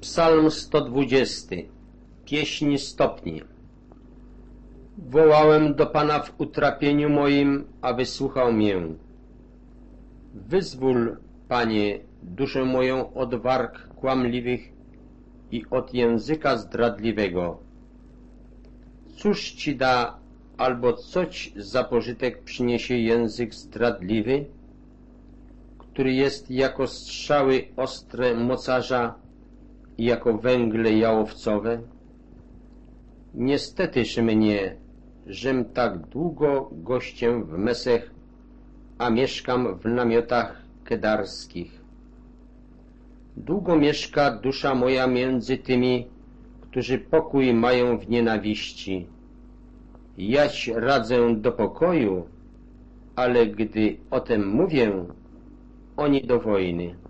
Psalm 120. Pieśń stopni. Wołałem do Pana w utrapieniu moim, a wysłuchał mię. Wyzwól, Panie, duszę moją od warg kłamliwych i od języka zdradliwego. Cóż Ci da, albo coć za pożytek przyniesie język zdradliwy, który jest jako strzały ostre mocarza i jako węgle jałowcowe? Niestetyż mnie, żem tak długo gościem w Mesech, a mieszkam w namiotach kedarskich. Długo mieszka dusza moja między tymi, którzy pokój mają w nienawiści. Jać radzę do pokoju, ale gdy o tem mówię, oni do wojny.